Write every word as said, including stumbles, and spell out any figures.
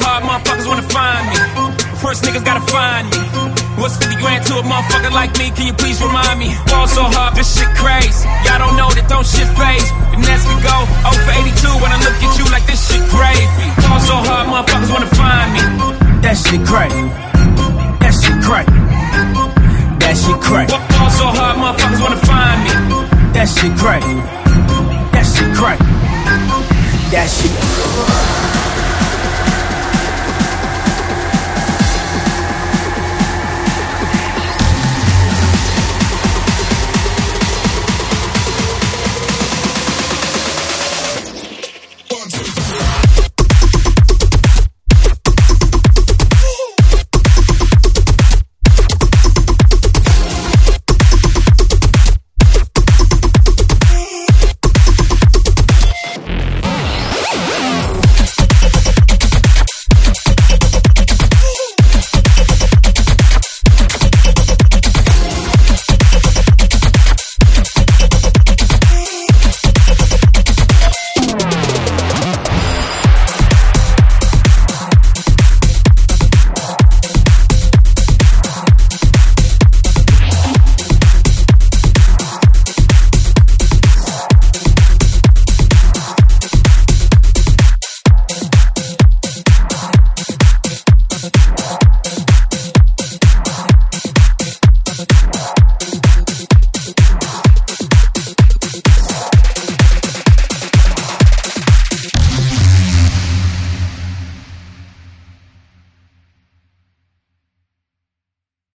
hard, motherfuckers wanna find me. First niggas gotta find me. What's fifty grand to a motherfucker like me? Can you please remind me? Fall so hard, this shit crazy. Y'all don't know that don't shit phase. And as we go, oh for eighty-two when I look at you like this shit gravy. Fall so hard, motherfuckers wanna find me. That shit crazy. That shit crazy. That shit crazy. Fall so hard, motherfuckers wanna find me. That shit crazy. That shit crazy. That shit.